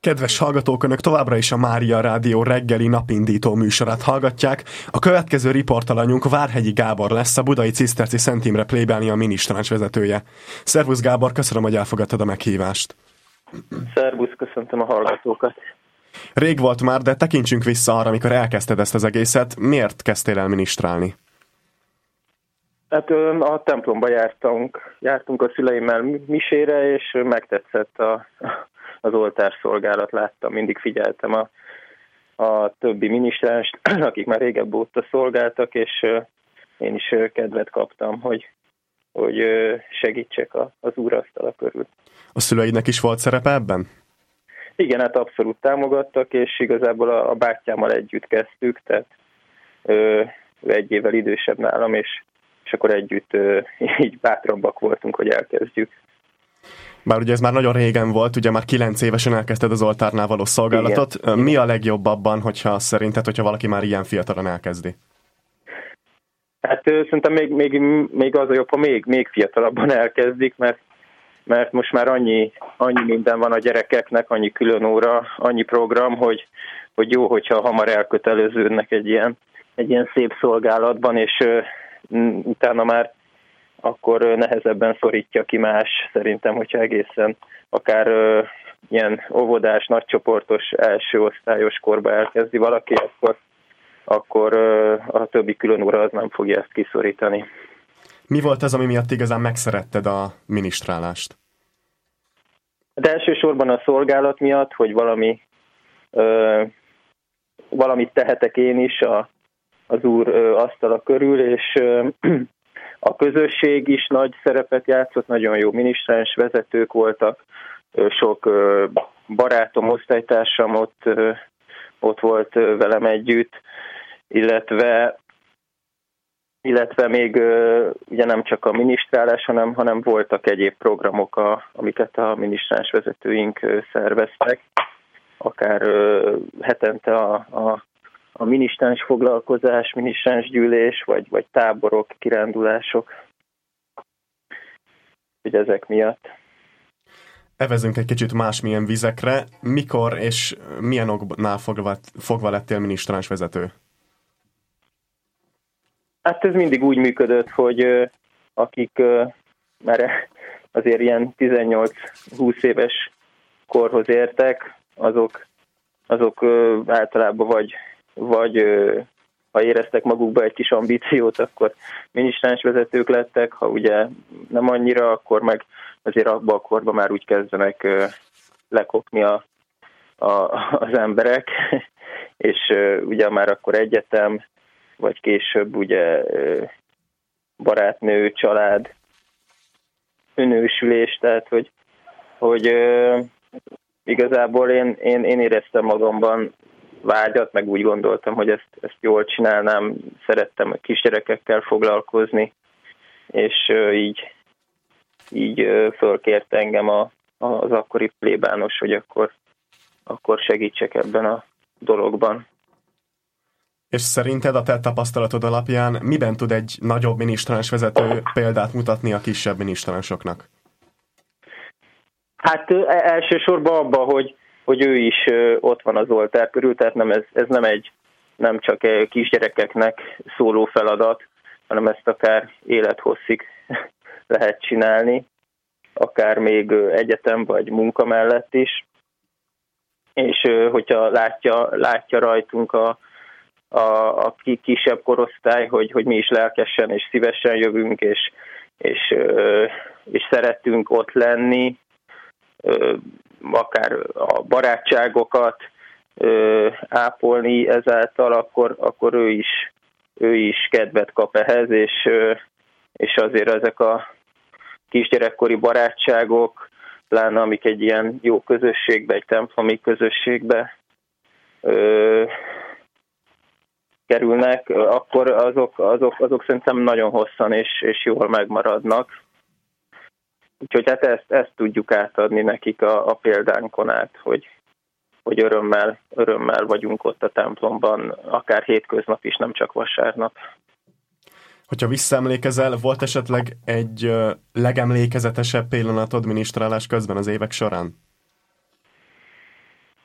Kedves hallgatók, Önök továbbra is a Mária Rádió reggeli napindító műsorát hallgatják. A következő riportalanyunk Várhegyi Gábor lesz, a Budai Ciszterci Szent Imre plébánia minisztráns vezetője. Szervusz Gábor, köszönöm, hogy elfogadtad a meghívást. Szervusz, köszöntöm a hallgatókat. Rég volt már, de tekintsünk vissza arra, amikor elkezdted ezt az egészet. Miért kezdtél el minisztrálni? Hát a templomba jártunk a szüleimmel misére, és megtetszett az oltárszolgálat, láttam, mindig figyeltem a többi minisztránst, akik már régebb óta szolgáltak, és én is kedvet kaptam, hogy segítsek az úrasztala körül. A szüleidnek is volt szerepe ebben? Igen, hát abszolút támogattak, és igazából a bátyámmal együtt kezdtük, tehát ő egy évvel idősebb nálam, és akkor együtt így bátrabbak voltunk, hogy elkezdjük. Bár ugye ez már nagyon régen volt, ugye már 9 évesen elkezdted az oltárnál való szolgálatot. Igen. Mi a legjobb abban, hogyha valaki már ilyen fiatalon elkezdi? Hát szerintem még az a jobb, ha még fiatalabban elkezdik, mert most már annyi minden van a gyerekeknek, annyi külön óra, annyi program, hogy jó, hogyha hamar elköteleződnek egy ilyen szép szolgálatban, és utána már akkor nehezebben szorítja ki más. Szerintem, hogyha egészen akár ilyen óvodás, nagycsoportos, első osztályos korba elkezdi valaki, akkor a többi külön óra az nem fogja ezt kiszorítani. Mi volt az, ami miatt igazán megszeretted a minisztrálást? De elsősorban a szolgálat miatt, hogy valamit tehetek én is az úr asztala körül, és a közösség is nagy szerepet játszott, nagyon jó minisztráns vezetők voltak, sok barátom, osztálytársam ott volt velem együtt, illetve még ugye nem csak a minisztrálás, hanem voltak egyéb programok, amiket a minisztráns vezetőink szerveztek, akár hetente a minisztráns foglalkozás, minisztráns gyűlés, vagy táborok, kirándulások, hogy ezek miatt. Evezünk egy kicsit másmilyen vizekre. Mikor és milyen oknál fogva lettél minisztráns vezető? Hát ez mindig úgy működött, hogy akik már azért ilyen 18-20 éves korhoz értek, azok általában vagy ha éreztek magukba egy kis ambíciót, akkor minisztráns vezetők lettek, ha ugye nem annyira, akkor meg azért abban a korban már úgy kezdenek lekopni az emberek, és ugye már akkor egyetem, vagy később ugye barátnő, család, önősülés, tehát hogy igazából én éreztem magamban vágyat, meg úgy gondoltam, hogy ezt jól csinálnám, szerettem a kisgyerekekkel foglalkozni, és így fölkért engem az akkori plébános, hogy akkor segítsek ebben a dologban. És szerinted a te tapasztalatod alapján miben tud egy nagyobb minisztráns vezető példát mutatni a kisebb minisztránsoknak? Hát elsősorban abban, hogy ő is ott van az oltár körül, tehát ez nem csak kisgyerekeknek szóló feladat, hanem ezt akár élethosszig lehet csinálni, akár még egyetem vagy munka mellett is. És hogyha látja rajtunk a kisebb korosztály, hogy mi is lelkesen és szívesen jövünk, és szeretünk ott lenni, akár a barátságokat ápolni ezáltal, akkor ő is kedvet kap ehhez, és azért ezek a kisgyerekkori barátságok, pláne amik egy ilyen jó közösségbe, egy templomi közösségbe kerülnek, akkor azok szerintem nagyon hosszan és jól megmaradnak. Úgyhogy hát ezt tudjuk átadni nekik a példánkon át, hogy örömmel vagyunk ott a templomban, akár hétköznap is, nem csak vasárnap. Hogyha visszaemlékezel, volt esetleg egy legemlékezetesebb pillanatod minisztrálás közben az évek során?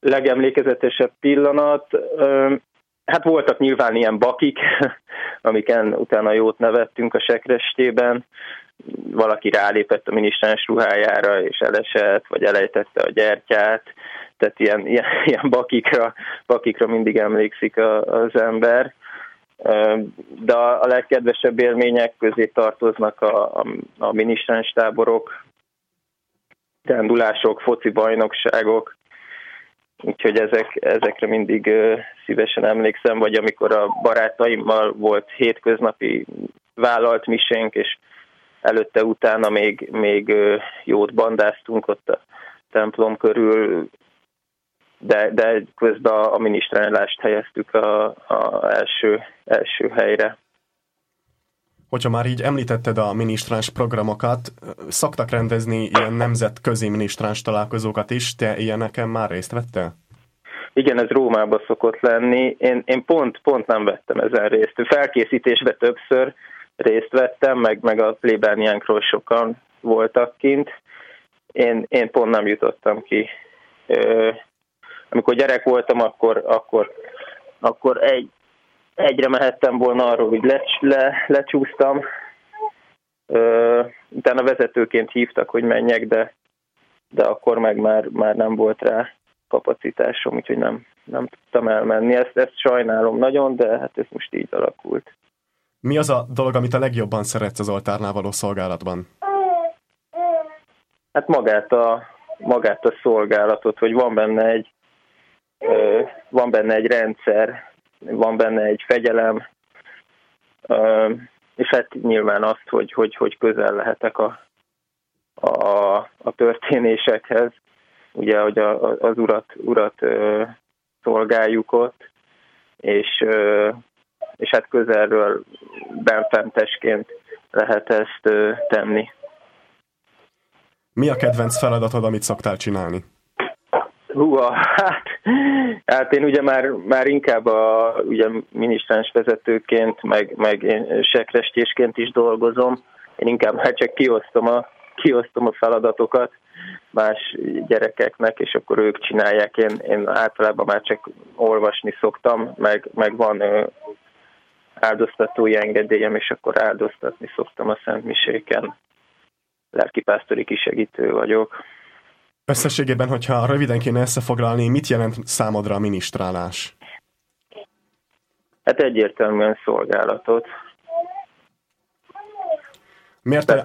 legemlékezetesebb pillanat, hát voltak nyilván ilyen bakik, amiken utána jót nevettünk a sekrestében. Valaki rálépett a minisztráns ruhájára, és elesett, vagy elejtette a gyertyát. Tehát ilyen bakikra mindig emlékszik az ember. De a legkedvesebb élmények közé tartoznak a minisztráns táborok, rendulások, foci bajnokságok, úgyhogy ezekre mindig szívesen emlékszem, vagy amikor a barátaimmal volt hétköznapi vállalt misénk, és előtte-utána még jót bandáztunk ott a templom körül, de közben a minisztrálást helyeztük a első helyre. Hogyha már így említetted a minisztráns programokat, szoktak rendezni ilyen nemzetközi minisztráns találkozókat is, te ilyeneken már részt vettél? Igen, ez Rómában szokott lenni. Én pont nem vettem ezen részt. Felkészítésben többször részt vettem, meg a plébániánkról sokan voltak kint. Én pont nem jutottam ki. Amikor gyerek voltam, akkor egyre mehettem volna arról, hogy lecsúsztam. Utána vezetőként hívtak, hogy menjek, de akkor meg már nem volt rá kapacitásom, úgyhogy nem tudtam elmenni. Ezt sajnálom nagyon, de hát ez most így alakult. Mi az a dolog, amit a legjobban szeretsz az oltárnál való szolgálatban? Hát magát a szolgálatot, hogy van benne egy rendszer, van benne egy fegyelem, és hát nyilván azt, hogy közel lehetek a történésekhez, ugye, hogy az urat szolgáljuk ott, és hát közelről benfentesként lehet ezt tenni. Mi a kedvenc feladatod, amit szoktál csinálni? Hát én ugye már inkább ugye minisztráns vezetőként, meg én sekrestésként is dolgozom. Én inkább csak kiosztom a feladatokat más gyerekeknek, és akkor ők csinálják. Én általában már csak olvasni szoktam, meg van áldoztatói engedélyem, és akkor áldoztatni szoktam a szentmiséken. Lelkipásztori kisegítő vagyok. Összességében, hogyha röviden kéne összefoglalni, mit jelent számodra a minisztrálás? Hát egyértelműen szolgálatot. Miért?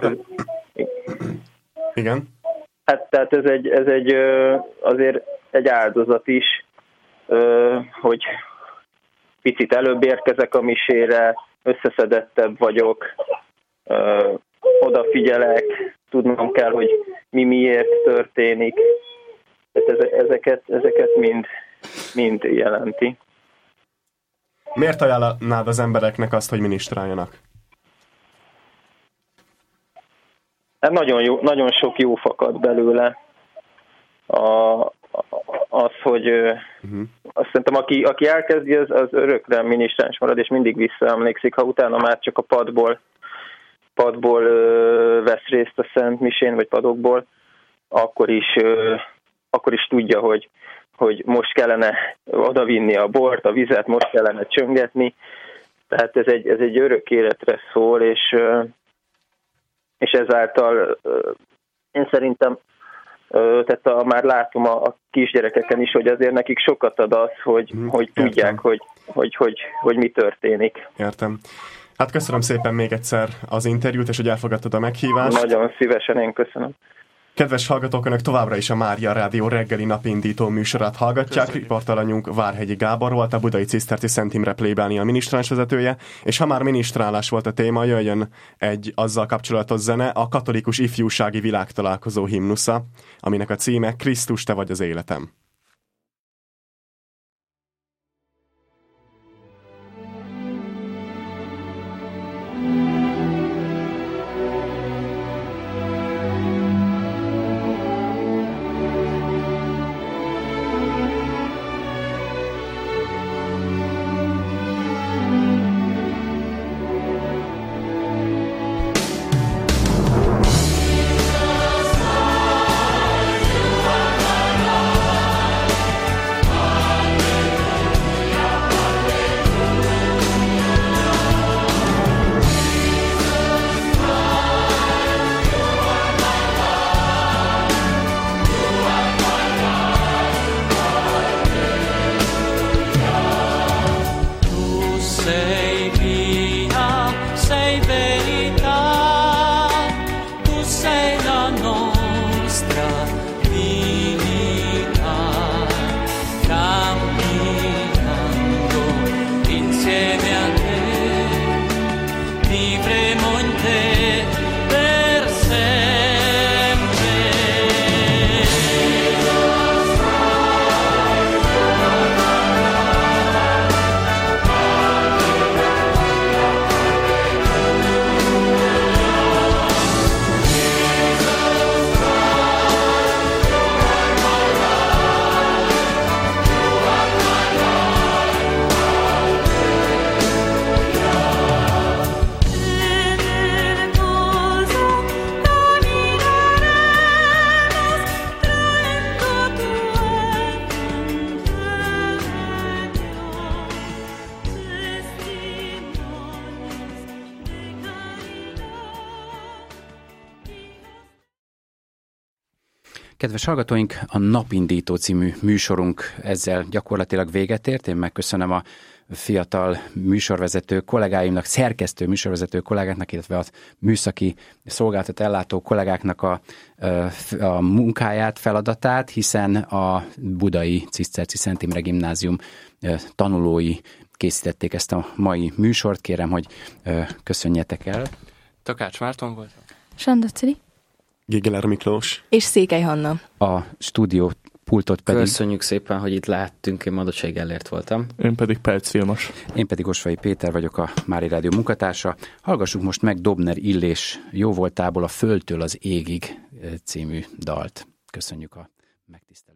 Igen? Hát tehát ez egy azért egy áldozat is, hogy picit előbb érkezek a misére, összeszedettebb vagyok, odafigyelek, tudnom kell, hogy mi miért történik. Tehát ezeket mind jelenti. Miért ajánlanád az embereknek azt, hogy minisztráljanak? Hát nagyon sok jó fakad belőle. Az, hogy azt szerintem, aki elkezdi, az örökre minisztráns marad, és mindig visszaemlékszik, ha utána már csak a padból vesz részt a Szent Misén, vagy padokból, akkor is tudja, hogy most kellene odavinni a bort, a vizet, most kellene csöngetni. Tehát ez egy örök életre szól, és ezáltal én szerintem, tehát már látom a kisgyerekeken is, hogy azért nekik sokat ad az, hogy tudják, hogy mi történik. Értem. Hát köszönöm szépen még egyszer az interjút, és hogy elfogadtad a meghívást. Nagyon szívesen, én köszönöm. Kedves hallgatók, önök továbbra is a Mária Rádió reggeli napindító műsorát hallgatják. Riportalanyunk Várhegyi Gábor volt, a Budai Ciszterci Szent Imre plébánia minisztráns vezetője, és ha már minisztrálás volt a téma, jöjjön egy azzal kapcsolatos zene, a katolikus ifjúsági világtalálkozó himnusza, aminek a címe Krisztus, te vagy az életem. Kedves hallgatóink, a Napindító című műsorunk ezzel gyakorlatilag véget ért. Én megköszönöm a fiatal műsorvezető kollégáimnak, szerkesztő műsorvezető kollégáknak, illetve a műszaki szolgáltató ellátó kollégáknak a munkáját, feladatát, hiszen a budai Ciszterci Szent Imre Gimnázium tanulói készítették ezt a mai műsort. Kérem, hogy köszönjetek el. Takács Márton volt. Sándor Ciri. Gigeler Miklós. És Székely Hanna. A stúdió pultot pedig... Köszönjük szépen, hogy itt lehettünk, én Madocsai Gellért voltam. Én pedig Pelc Vilmos. Én pedig Osvai Péter vagyok, a Mári Rádió munkatársa. Hallgassuk most meg Dobner Illés jóvoltából a Földtől az égig című dalt. Köszönjük a megtisztelő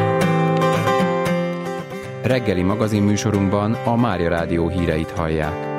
reggeli magazinműsorunkban a Mária Rádió híreit hallják.